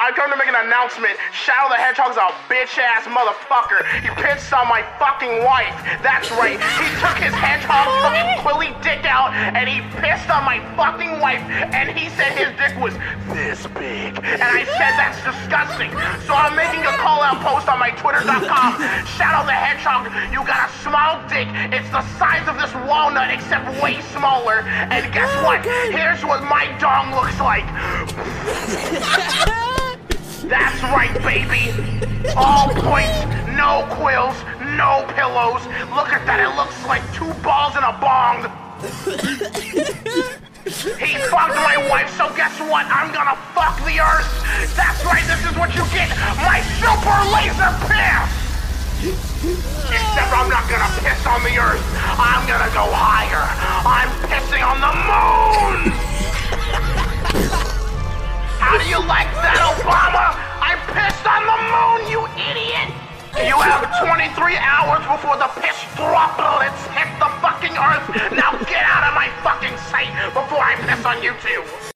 I come to make an announcement. Shadow the Hedgehog's a bitch-ass motherfucker. He pissed on my fucking wife. That's right. He took his hedgehog fucking quilly dick out and he pissed on my fucking wife and he said his dick was this big. And I said that's disgusting. So I'm making a call-out post on my Twitter.com. Shadow the Hedgehog, you got a small dick. It's the size of this walnut except way smaller. And guess what? Here's what my dong looks like. That's right, baby. All points, no quills, no pillows. Look at that, it looks like 2 balls in a bong. He fucked my wife, so guess what? I'm gonna fuck the earth. That's right, this is what you get. My super laser piss. Except I'm not gonna piss on the earth. I'm gonna go higher. I'm pissing on the moon. How do you like that, Obama? I pissed on the moon, you idiot! You have 23 hours before the piss droplets hit the fucking earth. Now get out of my fucking sight before I piss on you too.